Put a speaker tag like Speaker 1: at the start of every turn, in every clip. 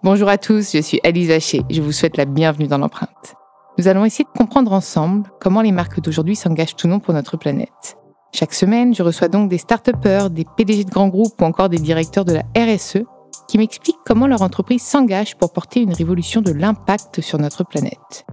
Speaker 1: Bonjour à tous, je suis Alice Vacher. Je vous souhaite la bienvenue dans l'empreinte. Nous allons essayer de comprendre ensemble comment les marques d'aujourd'hui s'engagent ou non pour notre planète. Chaque semaine, je reçois donc des start-upers, des PDG de grands groupes ou encore des directeurs de la RSE qui m'expliquent comment leur entreprise s'engage pour porter une révolution de l'impact sur notre planète.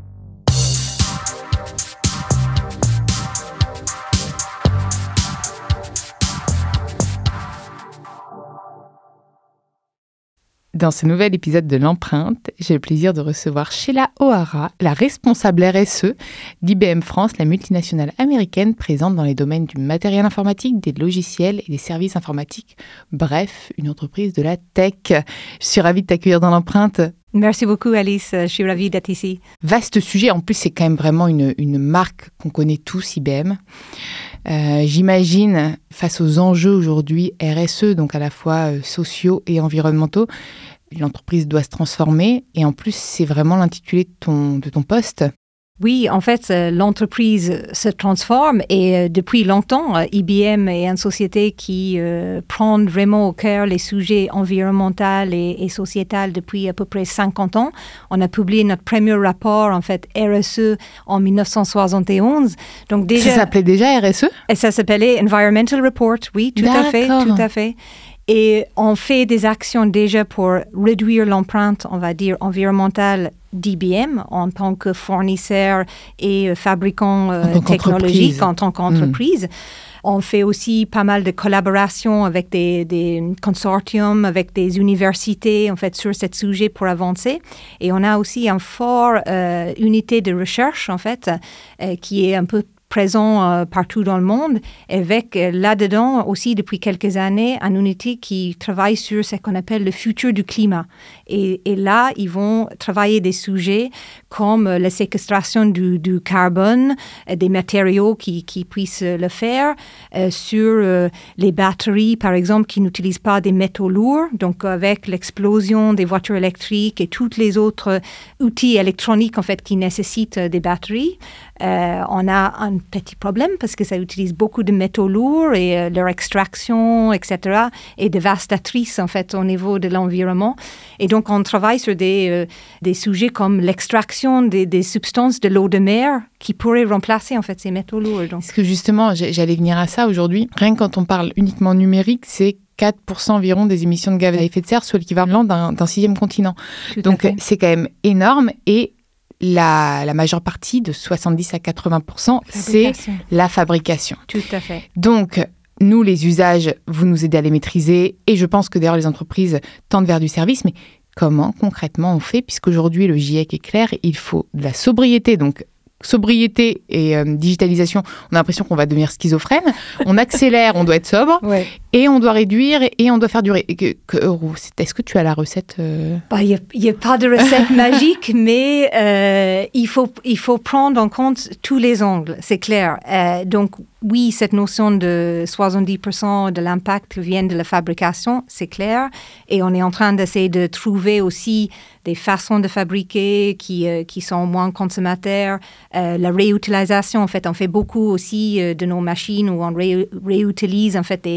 Speaker 1: Dans ce nouvel épisode de l'empreinte, j'ai le plaisir de recevoir Sheila O'Hara, la responsable RSE d'IBM France, la multinationale américaine présente dans les domaines du matériel informatique, des logiciels et des services informatiques. Bref, une entreprise de la tech. Je suis ravie de t'accueillir dans l'empreinte.
Speaker 2: Merci beaucoup Alice, je suis ravie d'être ici.
Speaker 1: Vaste sujet, en plus c'est quand même vraiment une marque qu'on connaît tous, IBM. J'imagine, face aux enjeux aujourd'hui RSE, donc à la fois sociaux et environnementaux, l'entreprise doit se transformer et en plus c'est vraiment l'intitulé de ton poste.
Speaker 2: Oui, en fait, l'entreprise se transforme et depuis longtemps, IBM est une société qui prend vraiment au cœur les sujets environnementaux et sociétals depuis à peu près 50 ans. On a publié notre premier rapport, en fait, RSE en 1971. Donc déjà,
Speaker 1: ça s'appelait déjà RSE ?
Speaker 2: Et ça s'appelait Environmental Report, oui, tout à fait. Et on fait des actions déjà pour réduire l'empreinte, on va dire, environnementale d'IBM en tant que fournisseur et fabricant technologique en tant qu'entreprise. On fait aussi pas mal de collaborations avec des consortiums, avec des universités, en fait, sur ce sujet pour avancer. Et on a aussi une forte unité de recherche, en fait, qui est un peu présent partout dans le monde, avec là-dedans aussi depuis quelques années une unité qui travaille sur ce qu'on appelle le futur du climat. Et là, ils vont travailler des sujets comme la séquestration du carbone, des matériaux qui puissent le faire, sur les batteries, par exemple, qui n'utilisent pas des métaux lourds. Donc, avec l'explosion des voitures électriques et tous les autres outils électroniques, en fait, qui nécessitent des batteries, on a un petit problème parce que ça utilise beaucoup de métaux lourds et leur extraction, etc., est dévastatrice, en fait, au niveau de l'environnement. Et donc, on travaille sur des sujets comme l'extraction des substances de l'eau de mer qui pourraient remplacer, en fait, ces métaux lourds. Donc.
Speaker 1: Parce que justement, j'allais venir à ça aujourd'hui. Rien que quand on parle uniquement numérique, c'est 4% environ des émissions de gaz à effet de serre, soit l'équivalent d'un 6e continent. Donc, c'est quand même énorme et la majeure partie, de 70 à 80%, c'est la fabrication.
Speaker 2: Tout à fait.
Speaker 1: Donc, nous, les usages, vous nous aidez à les maîtriser. Et je pense que d'ailleurs, les entreprises tendent vers du service. Mais comment, concrètement, on fait ? Puisqu'aujourd'hui, le GIEC est clair, il faut de la sobriété. Donc, sobriété et digitalisation, on a l'impression qu'on va devenir schizophrène. On accélère, on doit être sobre. Ouais. Et on doit réduire et on doit faire durer. Est-ce que tu as la recette
Speaker 2: Il n'y a pas de recette magique, mais il faut prendre en compte tous les angles, c'est clair. Donc, oui, cette notion de 70% de l'impact vient de la fabrication, c'est clair. Et on est en train d'essayer de trouver aussi des façons de fabriquer qui sont moins consommateurs. La réutilisation, en fait, on fait beaucoup aussi de nos machines où on réutilise, en fait,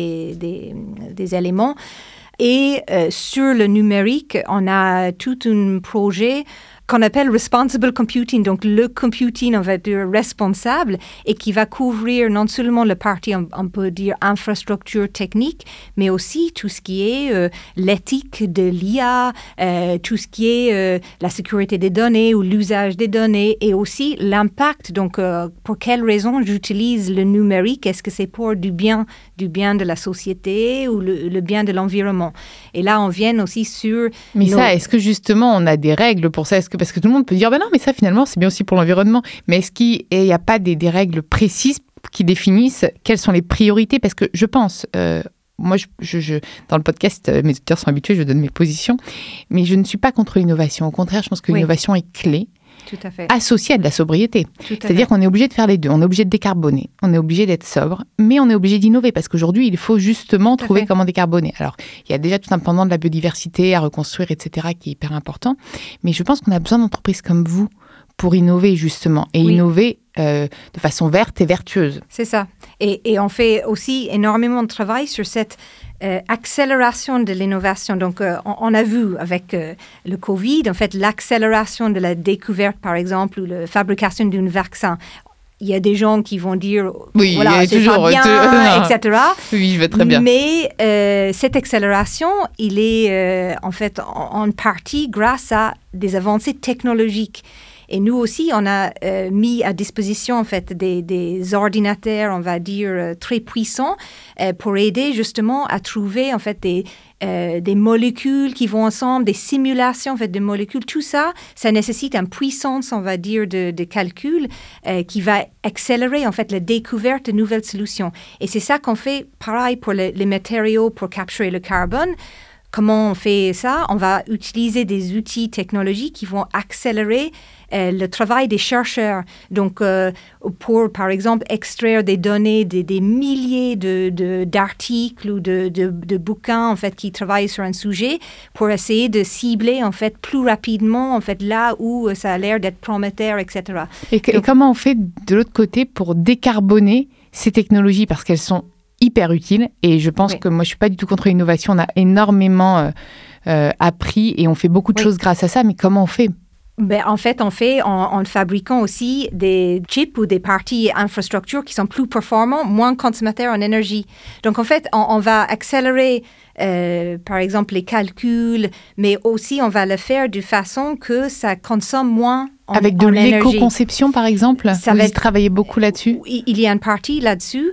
Speaker 2: des éléments. Et sur le numérique, on a tout un projet qu'on appelle responsible computing, donc le computing, on va dire, responsable, et qui va couvrir non seulement la partie, on peut dire, infrastructure technique, mais aussi tout ce qui est l'éthique de l'IA, tout ce qui est la sécurité des données ou l'usage des données, et aussi l'impact, donc pour quelles raisons j'utilise le numérique, est-ce que c'est pour du bien de la société ou le bien de l'environnement. Et là, on vient aussi sur...
Speaker 1: Mais ça, est-ce que justement, on a des règles pour ça ? Parce que tout le monde peut dire, non, mais ça, finalement, c'est bien aussi pour l'environnement. Mais est-ce qu'il n'y a pas des règles précises qui définissent quelles sont les priorités ? Parce que je pense, moi, dans le podcast, mes auditeurs sont habitués, je donne mes positions, mais je ne suis pas contre l'innovation. Au contraire, je pense que l'innovation est clé.
Speaker 2: Tout à fait.
Speaker 1: Associé à de la sobriété. C'est-à-dire qu'on est obligé de faire les deux. On est obligé de décarboner, on est obligé d'être sobre, mais on est obligé d'innover parce qu'aujourd'hui, il faut justement trouver comment décarboner. Alors, il y a déjà tout un pendant de la biodiversité à reconstruire, etc., qui est hyper important. Mais je pense qu'on a besoin d'entreprises comme vous pour innover, justement, et innover de façon verte et vertueuse.
Speaker 2: C'est ça. Et on fait aussi énormément de travail sur cette accélération de l'innovation. Donc, on a vu avec le Covid, en fait, l'accélération de la découverte, par exemple, ou la fabrication d'un vaccin. Il y a des gens qui vont dire,
Speaker 1: oui,
Speaker 2: voilà, c'est
Speaker 1: toujours,
Speaker 2: pas bien, etc.
Speaker 1: Oui, je vais très bien.
Speaker 2: Mais cette accélération, il est en fait en partie grâce à des avancées technologiques. Et nous aussi, on a mis à disposition en fait des ordinateurs, on va dire, très puissants pour aider justement à trouver en fait des molécules qui vont ensemble, des simulations en fait de molécules. Tout ça, ça nécessite une puissance, on va dire, de calcul qui va accélérer en fait la découverte de nouvelles solutions. Et c'est ça qu'on fait, pareil pour les matériaux pour capturer le carbone. Comment on fait ça? On va utiliser des outils technologiques qui vont accélérer le travail des chercheurs. Donc, pour, par exemple, extraire des données des milliers d'articles ou de bouquins, en fait, qui travaillent sur un sujet, pour essayer de cibler, en fait, plus rapidement, en fait, là où ça a l'air d'être prometteur, etc.
Speaker 1: Et comment on fait de l'autre côté pour décarboner ces technologies? Parce qu'elles sont hyper utile et je pense que moi je suis pas du tout contre l'innovation, on a énormément appris et on fait beaucoup de choses grâce à ça, mais comment on fait?
Speaker 2: En fait, on fait en fabriquant aussi des chips ou des parties infrastructures qui sont plus performants, moins consommateurs en énergie. Donc en fait, on va accélérer par exemple les calculs, mais aussi on va le faire de façon que ça consomme moins
Speaker 1: avec de l'éco-conception, par exemple, vous travaillez beaucoup là-dessus?
Speaker 2: Il y a une partie là-dessus,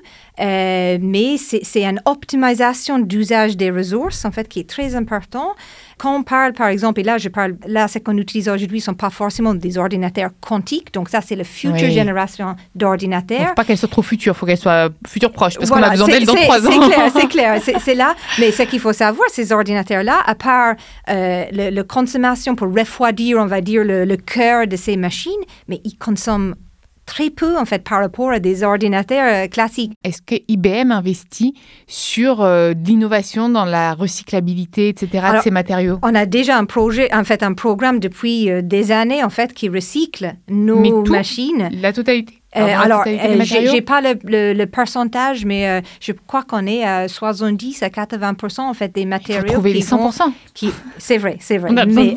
Speaker 2: mais c'est une optimisation d'usage des ressources, en fait, qui est très important. Quand on parle, par exemple, et là, ce qu'on utilise aujourd'hui ne sont pas forcément des ordinateurs quantiques, donc ça, c'est la future génération d'ordinateurs. Il
Speaker 1: ne faut pas qu'elles soient trop futures, il faut qu'elles soient futures proches, parce qu'on a besoin d'elles dans 3 ans.
Speaker 2: C'est clair, c'est là. Mais ce qu'il faut savoir, ces ordinateurs-là, à part la consommation pour refroidir, on va dire, le cœur de ces machines, mais ils consomment très peu, en fait, par rapport à des ordinateurs classiques.
Speaker 1: Est-ce que IBM investit sur l'innovation dans la recyclabilité, etc., de ces matériaux?
Speaker 2: On a déjà un programme depuis des années, en fait, qui recycle nos machines.
Speaker 1: La totalité?
Speaker 2: Alors, je n'ai pas le pourcentage, mais je crois qu'on est à 70 à 80% en fait des matériaux. Il faut
Speaker 1: trouver les 100%.
Speaker 2: C'est vrai.
Speaker 1: Mais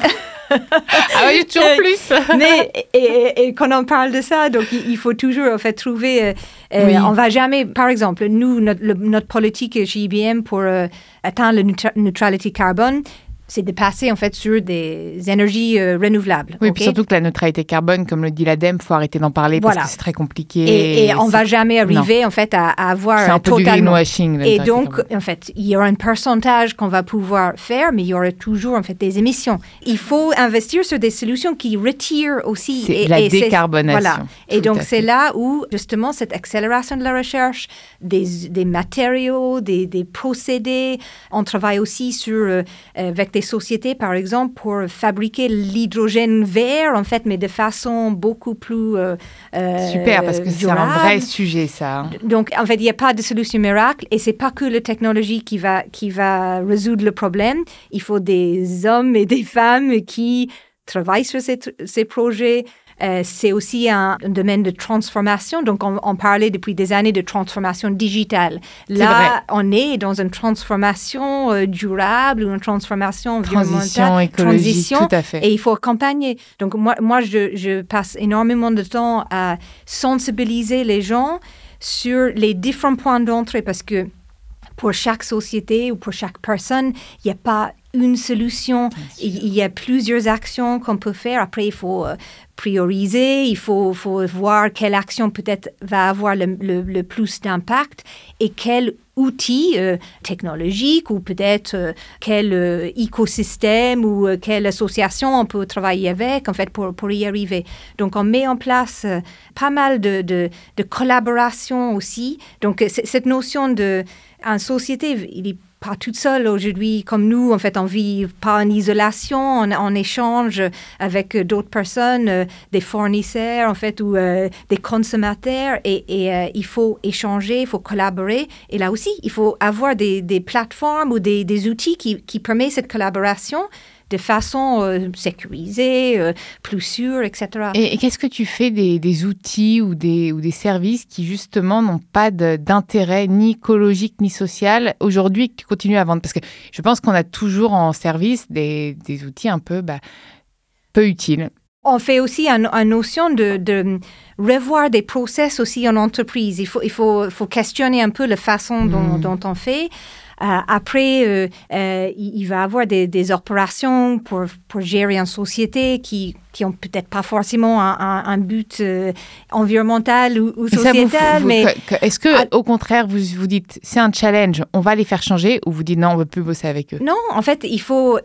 Speaker 1: ah oui, toujours plus.
Speaker 2: Mais et quand on parle de ça, donc il faut toujours en fait trouver. On va jamais, par exemple, nous notre politique chez IBM pour atteindre la neutralité carbone, c'est de passer en fait sur des énergies renouvelables.
Speaker 1: Oui, puis surtout que la neutralité carbone, comme le dit l'ADEME, il faut arrêter d'en parler parce que c'est très compliqué.
Speaker 2: Et on ne va jamais arriver en fait à avoir
Speaker 1: c'est un peu
Speaker 2: totalement.
Speaker 1: Du greenwashing.
Speaker 2: Et donc, en fait, il y aura un pourcentage qu'on va pouvoir faire, mais il y aura toujours en fait des émissions. Il faut investir sur des solutions qui retirent aussi.
Speaker 1: C'est la décarbonation.
Speaker 2: Voilà. Et donc, c'est là où justement cette accélération de la recherche, des matériaux, des procédés. On travaille aussi sur avec des sociétés, par exemple, pour fabriquer l'hydrogène vert, en fait, mais de façon beaucoup plus
Speaker 1: super, parce que
Speaker 2: durable.
Speaker 1: C'est un vrai sujet, ça. Hein.
Speaker 2: Donc, en fait, il n'y a pas de solution miracle et ce n'est pas que la technologie qui va résoudre le problème. Il faut des hommes et des femmes qui travaillent sur ces projets. C'est aussi un domaine de transformation. Donc, on parlait depuis des années de transformation digitale. Là, on est dans une transformation durable ou une transformation environnementale.
Speaker 1: Transition, tout à fait.
Speaker 2: Et il faut accompagner. Donc, moi je passe énormément de temps à sensibiliser les gens sur les différents points d'entrée parce que pour chaque société ou pour chaque personne, il n'y a pas une solution. Il y a plusieurs actions qu'on peut faire. Après, il faut prioriser, il faut voir quelle action peut-être va avoir le plus d'impact et quel outil technologique ou peut-être quel écosystème ou quelle association on peut travailler avec en fait pour y arriver. Donc, on met en place pas mal de collaboration aussi. Donc, cette notion en société, il est pas toute seule aujourd'hui, comme nous, en fait, on vit pas en isolation, on échange avec d'autres personnes, des fournisseurs, en fait, ou des consommateurs, et il faut échanger, il faut collaborer. Et là aussi, il faut avoir des plateformes ou des outils qui permettent cette collaboration, de façon sécurisée, plus sûre, etc.
Speaker 1: Et qu'est-ce que tu fais des outils ou des services qui, justement, n'ont pas d'intérêt ni écologique ni social aujourd'hui qui continuent à vendre? Parce que je pense qu'on a toujours en service des outils un peu utiles.
Speaker 2: On fait aussi une notion de revoir des process aussi en entreprise. Il faut questionner un peu la façon dont on fait. Après, il va y avoir des opérations pour gérer une société qui ont peut-être pas forcément un but environnemental ou sociétal. Mais
Speaker 1: est-ce que, au contraire, vous dites c'est un challenge, on va les faire changer, ou vous dites non, on ne veut plus bosser avec eux?
Speaker 2: Non, en fait, il faut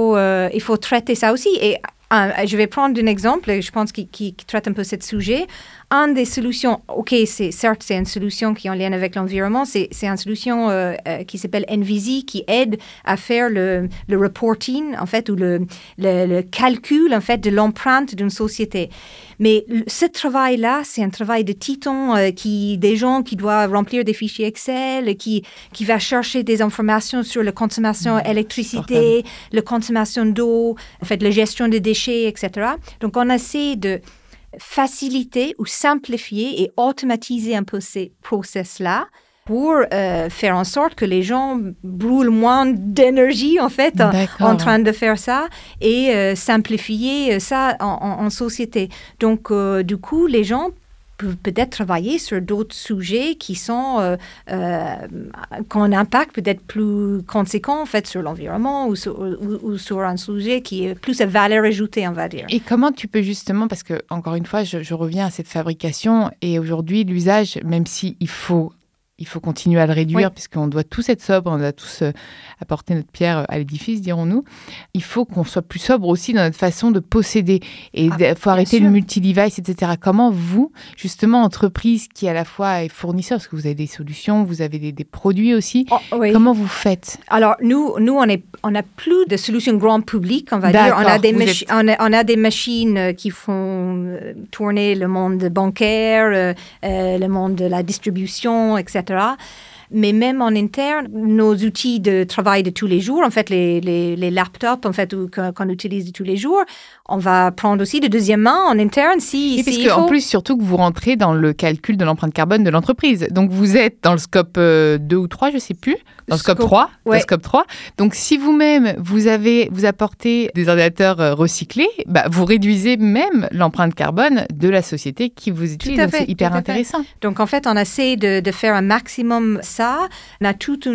Speaker 2: traiter ça aussi. Et je vais prendre un exemple, je pense, qui traite un peu ce sujet. Une des solutions, certes, c'est une solution qui est en lien avec l'environnement, c'est une solution qui s'appelle NVZ, qui aide à faire le reporting, en fait, ou le calcul, en fait, de l'empreinte d'une société. Mais ce travail-là, c'est un travail de titan, des gens qui doivent remplir des fichiers Excel, qui va chercher des informations sur la consommation d'électricité, la consommation d'eau, en fait, la gestion des déchets, etc. Donc, on essaie de faciliter ou simplifier et automatiser un peu ces process-là pour faire en sorte que les gens brûlent moins d'énergie, en fait, en train de faire ça, et simplifier ça en société. Donc, du coup, les gens peuvent peut-être travailler sur d'autres sujets qui sont qui ont un impact peut-être plus conséquent, en fait, sur l'environnement ou sur un sujet qui est plus à valeur ajoutée, on va dire.
Speaker 1: Et comment tu peux justement, parce que encore une fois, je reviens à cette fabrication, et aujourd'hui l'usage, même s'il faut continuer à le réduire, puisqu'on doit tous être sobres, on doit tous apporter notre pierre à l'édifice, dirons-nous. Il faut qu'on soit plus sobre aussi dans notre façon de posséder. Et il faut arrêter le multi-device, etc. Comment vous, justement, entreprise qui à la fois est fournisseur, parce que vous avez des solutions, vous avez des produits aussi, comment vous faites?
Speaker 2: Alors, nous on n'a plus de solutions grand public, on va dire. On a des machines qui font tourner le monde bancaire, le monde de la distribution, etc. Mais même en interne, nos outils de travail de tous les jours, en fait, les laptops, en fait, qu'on utilise de tous les jours, on va prendre aussi de deuxième main en interne
Speaker 1: en plus, surtout que vous rentrez dans le calcul de l'empreinte carbone de l'entreprise. Donc, vous êtes dans le scope 2 ou 3, je ne sais plus, dans le scope 3. Ouais. Dans le scope 3. Donc, si vous-même, vous apportez des ordinateurs recyclés, vous réduisez même l'empreinte carbone de la société qui vous utilise. Donc, c'est hyper intéressant.
Speaker 2: Donc, en fait, on essaie de faire un maximum ça. On a tout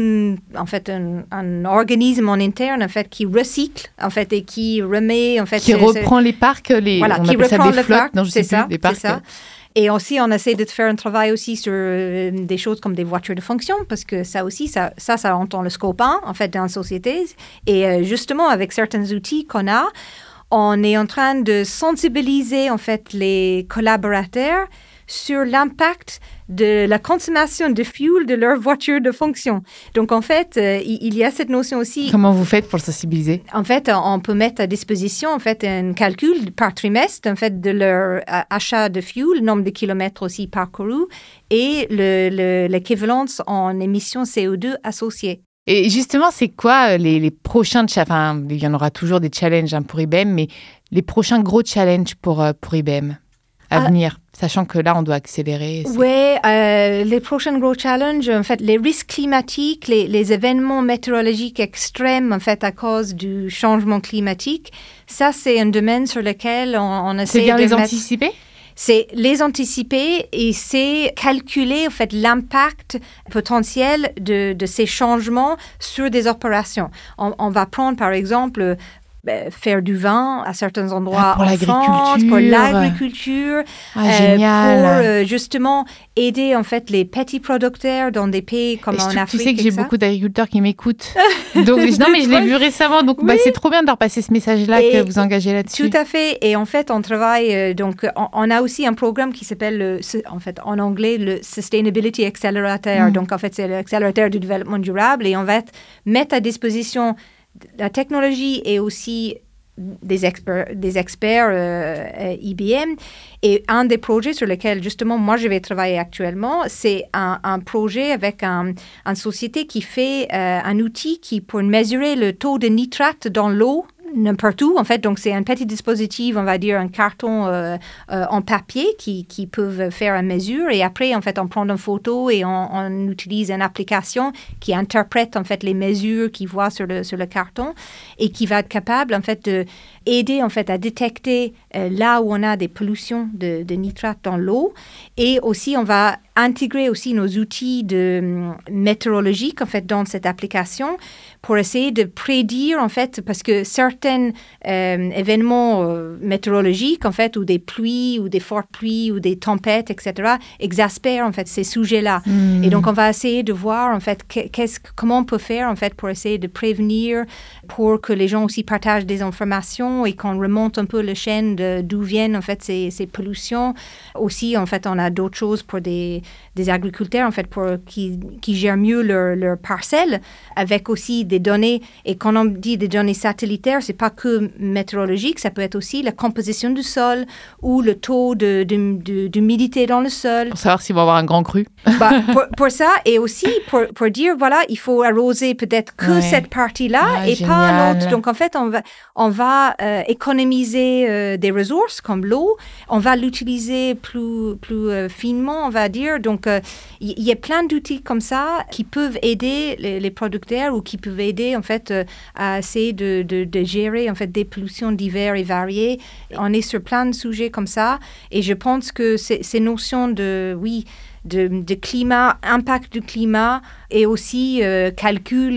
Speaker 2: un organisme en interne, en fait, qui recycle, en fait, et qui remet, en fait...
Speaker 1: Qui reprend les parcs, on appelle ça des flottes, non, je sais plus, des parcs.
Speaker 2: C'est ça. Et aussi, on essaie de faire un travail aussi sur des choses comme des voitures de fonction, parce que ça aussi, ça rentre dans le scope 1, en fait, dans la société. Et justement, avec certains outils qu'on a, on est en train de sensibiliser, en fait, les collaborateurs sur l'impact de la consommation de fuel de leur voiture de fonction. Donc, en fait, il y a cette notion aussi.
Speaker 1: Comment vous faites pour le sensibiliser?
Speaker 2: En fait, on peut mettre à disposition, en fait, un calcul par trimestre, en fait, de leur achat de fuel, nombre de kilomètres aussi parcourus, et l'équivalence en émissions CO2 associées.
Speaker 1: Et justement, c'est quoi les prochains il y en aura toujours des challenges pour IBM, mais les prochains gros challenges pour IBM à venir, sachant que là, on doit accélérer.
Speaker 2: Oui, les prochains gros challenges, en fait, les risques climatiques, les événements météorologiques extrêmes, en fait, à cause du changement climatique, ça, c'est un domaine sur lequel on essaie de
Speaker 1: les anticiper?
Speaker 2: C'est les anticiper et c'est calculer, en fait, l'impact potentiel de ces changements sur des opérations. On va prendre, par exemple, faire du vin à certains endroits
Speaker 1: pour
Speaker 2: France, pour l'agriculture, pour justement aider, en fait, les petits producteurs dans des pays comme en Afrique.
Speaker 1: Tu sais que j'ai beaucoup d'agriculteurs qui m'écoutent. Donc, non, mais je l'ai vu récemment. Donc, c'est trop bien de leur passer ce message-là que vous engagez là-dessus.
Speaker 2: Tout à fait. Et en fait, on travaille. Donc, on a aussi un programme qui s'appelle, en fait, en anglais, le Sustainability Accelerator. Donc, en fait, c'est l'accélérateur du développement durable. Et on va mettre à disposition la technologie et aussi des experts IBM. Et un des projets sur lesquels, justement, moi, je vais travailler actuellement, c'est un projet avec une société qui fait un outil pour mesurer le taux de nitrate dans l'eau n'importe où, en fait. Donc, c'est un petit dispositif, on va dire, un carton en papier qui peuvent faire une mesure. Et après, en fait, on prend une photo et on utilise une application qui interprète, en fait, les mesures qu'il voit sur le carton et qui va être capable, en fait, d'aider, en fait, à détecter là où on a des pollutions de nitrate dans l'eau. Et aussi, on va intégrer aussi nos outils météorologiques, en fait, dans cette application pour essayer de prédire, en fait, parce que certains événements météorologiques, en fait, ou des pluies, ou des fortes pluies, ou des tempêtes, etc., exaspèrent, en fait, ces sujets-là. Et donc, on va essayer de voir, en fait, comment on peut faire, en fait, pour essayer de prévenir, pour que les gens aussi partagent des informations et qu'on remonte un peu la chaîne d'où viennent, en fait, ces pollutions. Aussi, en fait, on a d'autres choses pour des agriculteurs, en fait, qui gèrent mieux leur parcelle, avec aussi des données. Et quand on dit des données satellitaires, c'est pas que météorologique, ça peut être aussi la composition du sol ou le taux d'humidité dans le sol.
Speaker 1: Pour savoir s'ils vont avoir un grand cru.
Speaker 2: Pour ça, et aussi pour dire, voilà, il faut arroser peut-être que cette partie-là et
Speaker 1: génial.
Speaker 2: pas l'autre. Donc, en fait, on va économiser des ressources comme l'eau. On va l'utiliser plus finement, on va dire. Donc, il y a plein d'outils comme ça qui peuvent aider les producteurs ou qui peuvent aider, en fait, à essayer de gérer, en fait, des pollutions diverses et variées. On est sur plein de sujets comme ça. Et je pense que ces notions de climat, impact du climat et aussi calcul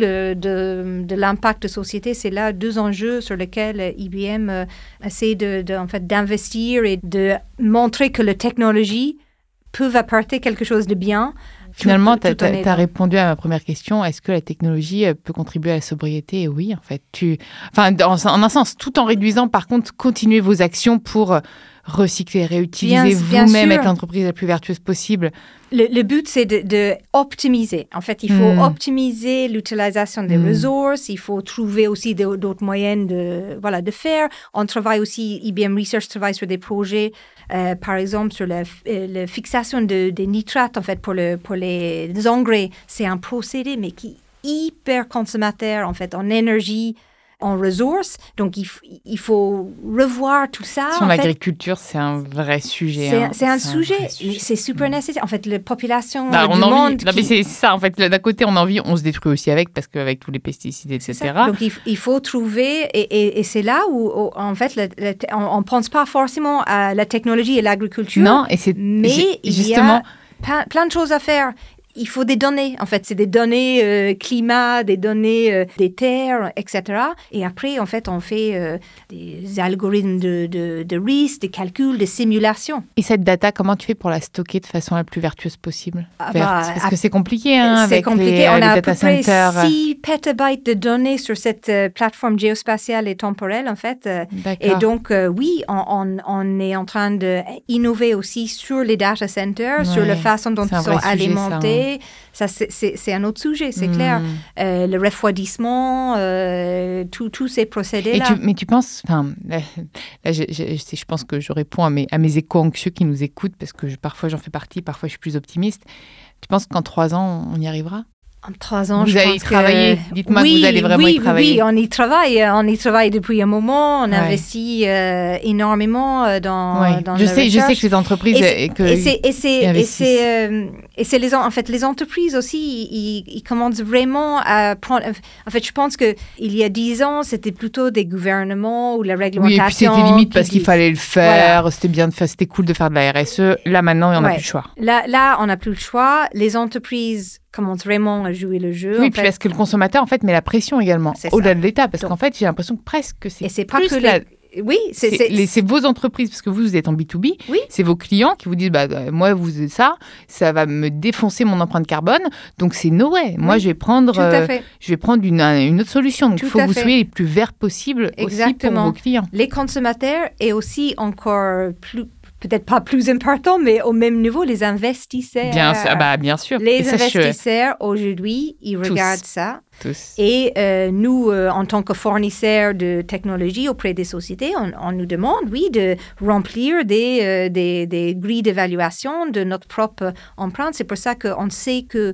Speaker 2: de l'impact de société, c'est là 2 enjeux sur lesquels IBM essaie en fait, d'investir et de montrer que la technologie peut apporter quelque chose de bien.
Speaker 1: Finalement, tu as répondu à ma première question. Est-ce que la technologie peut contribuer à la sobriété? Et oui, en fait. En un sens, tout en réduisant, par contre, continuez vos actions pour recycler, réutiliser vous-même, être l'entreprise la plus vertueuse possible.
Speaker 2: Le but, c'est de optimiser. En fait, il faut optimiser l'utilisation des ressources. Il faut trouver aussi d'autres moyens de faire. On travaille aussi, IBM Research travaille sur des projets, par exemple, sur la fixation des nitrates, en fait, pour les engrais. C'est un procédé, mais qui est hyper consommateur, en fait, en énergie, en ressources. Donc, il faut revoir tout ça.
Speaker 1: Sur l'agriculture, c'est un vrai sujet.
Speaker 2: C'est un sujet. C'est super nécessaire. En fait, la population du monde...
Speaker 1: mais c'est ça, en fait. D'un côté, on a envie, on se détruit aussi avec, parce qu'avec tous les pesticides, etc.
Speaker 2: Donc, il faut trouver... Et c'est là où en fait, on ne pense pas forcément à la technologie et l'agriculture.
Speaker 1: Non,
Speaker 2: mais il y a plein de choses à faire. Il faut des données, en fait, c'est des données climat, des données des terres, etc. Et après, en fait, on fait des algorithmes de risque, des calculs, des simulations.
Speaker 1: Et cette data, comment tu fais pour la stocker de façon la plus vertueuse possible? Parce que c'est compliqué, avec les
Speaker 2: on a
Speaker 1: data centers.
Speaker 2: À peu près 6 petabytes de données sur cette plateforme géospatiale et temporelle, en fait. Et donc, oui, on est en train d'innover aussi sur les data centers, sur la façon dont ils sont alimentés. Ça, c'est un autre sujet, c'est clair. Le refroidissement, tous ces procédés-là.
Speaker 1: Mais tu penses... je pense que je réponds à mes éco-anxieux qui nous écoutent, parce que parfois j'en fais partie, parfois je suis plus optimiste. Tu penses qu'en 3 ans, on y arrivera?
Speaker 2: En 3 ans,
Speaker 1: je pense que... Vous allez y travailler. Dites-moi que vous allez vraiment y travailler.
Speaker 2: Oui, on y travaille. On y travaille depuis un moment. On investit énormément dans la recherche.
Speaker 1: Je sais que les entreprises...
Speaker 2: En fait, les entreprises aussi, ils commencent vraiment à prendre... En fait, je pense qu'il y a 10 ans, c'était plutôt des gouvernements ou la réglementation...
Speaker 1: Oui, et puis c'était limite parce qu'il fallait le faire. Voilà. C'était cool de faire de la RSE. Là, maintenant, on n'a plus le choix.
Speaker 2: Là, on n'a plus le choix. Les entreprises commencent vraiment à jouer le jeu.
Speaker 1: Oui, puis parce que le consommateur, en fait, met la pression également, au-delà de l'État. Parce qu'en fait, j'ai l'impression que presque c'est
Speaker 2: pas
Speaker 1: plus
Speaker 2: que Oui,
Speaker 1: c'est vos entreprises, parce que vous êtes en B2B. Oui. C'est vos clients qui vous disent, moi, ça va me défoncer mon empreinte carbone. Donc, c'est no way. Moi, je vais prendre une autre solution. Donc, il faut que vous soyez les plus verts possible aussi pour vos clients.
Speaker 2: Les consommateurs et aussi encore plus... Peut-être pas plus important, mais au même niveau, les investisseurs.
Speaker 1: Bien sûr.
Speaker 2: Les investisseurs, aujourd'hui, ils regardent ça.
Speaker 1: Tous.
Speaker 2: Et nous, en tant que fournisseurs de technologie auprès des sociétés, on nous demande, de remplir des grilles d'évaluation de notre propre empreinte. C'est pour ça qu'on sait que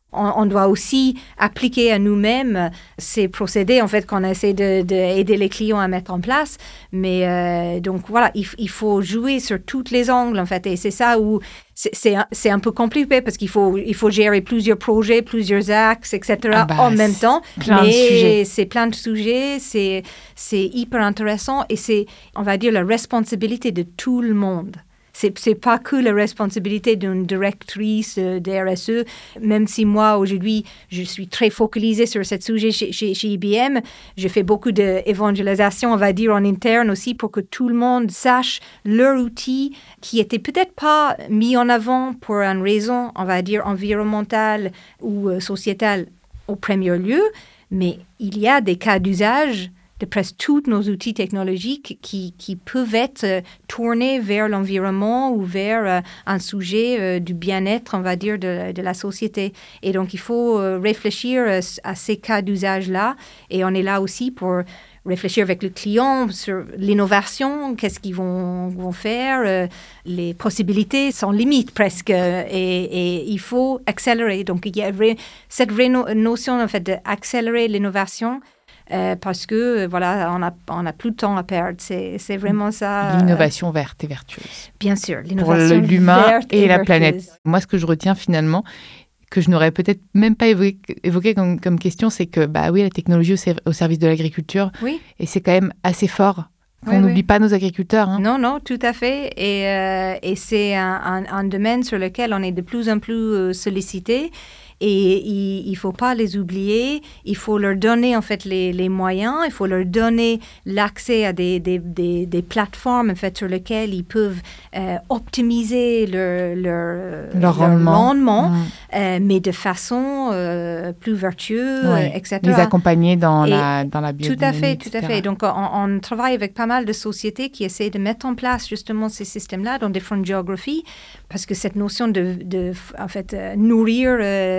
Speaker 2: On doit aussi appliquer à nous-mêmes ces procédés, en fait, qu'on essaie d'aider les clients à mettre en place. Mais donc, voilà, il faut jouer sur tous les angles, en fait. Et c'est ça où c'est un peu compliqué parce qu'il faut gérer plusieurs projets, plusieurs axes, etc. En même temps. Mais c'est plein de sujets, c'est hyper intéressant et c'est, on va dire, la responsabilité de tout le monde. C'est pas que la responsabilité d'une directrice d'RSE, même si moi, aujourd'hui, je suis très focalisée sur ce sujet chez IBM. Je fais beaucoup d'évangélisation, on va dire, en interne aussi pour que tout le monde sache leur outil qui était peut-être pas mis en avant pour une raison, on va dire, environnementale ou sociétale au premier lieu, mais il y a des cas d'usage de presque tous nos outils technologiques qui peuvent être tournés vers l'environnement ou vers un sujet du bien-être, on va dire, de la société. Et donc, il faut réfléchir à ces cas d'usage-là. Et on est là aussi pour réfléchir avec le client sur l'innovation, qu'est-ce qu'ils vont faire, les possibilités sans limite presque, et il faut accélérer. Donc, il y a cette vraie notion, en fait, d'accélérer l'innovation. Parce que, voilà, on a plus de temps à perdre. C'est vraiment ça.
Speaker 1: L'innovation verte et vertueuse.
Speaker 2: Bien sûr, l'innovation
Speaker 1: pour l'humain
Speaker 2: verte
Speaker 1: et la
Speaker 2: vertueuse.
Speaker 1: planète. Moi, ce que je retiens finalement, que je n'aurais peut-être même pas évoqué comme question, c'est que, oui, la technologie au service de l'agriculture,
Speaker 2: oui.
Speaker 1: Et c'est quand même assez fort. On n'oublie pas nos agriculteurs. Hein.
Speaker 2: Non, tout à fait. Et c'est un domaine sur lequel on est de plus en plus sollicité. Et il ne faut pas les oublier. Il faut leur donner, en fait, les moyens. Il faut leur donner l'accès à des plateformes, en fait, sur lesquelles ils peuvent optimiser leur rendement, mais de façon plus vertueuse, etc.
Speaker 1: Les accompagner dans la biodynamie.
Speaker 2: Tout à fait. Donc, on travaille avec pas mal de sociétés qui essaient de mettre en place, justement, ces systèmes-là dans différentes géographies, parce que cette notion de en fait, nourrir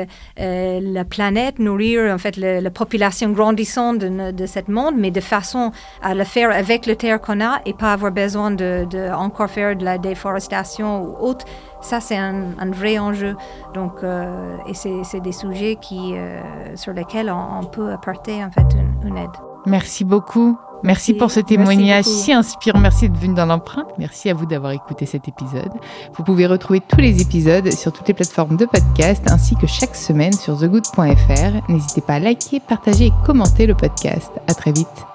Speaker 2: la planète, nourrir en fait la population grandissante de ce monde, mais de façon à le faire avec la terre qu'on a et pas avoir besoin de encore faire de la déforestation ou autre. Ça, c'est un vrai enjeu. Donc, et c'est des sujets sur lesquels on peut apporter en fait une aide.
Speaker 1: Merci beaucoup. Merci pour ce témoignage si inspirant. Merci d'être venu dans l'empreinte. Merci à vous d'avoir écouté cet épisode. Vous pouvez retrouver tous les épisodes sur toutes les plateformes de podcast ainsi que chaque semaine sur thegood.fr. N'hésitez pas à liker, partager et commenter le podcast. À très vite.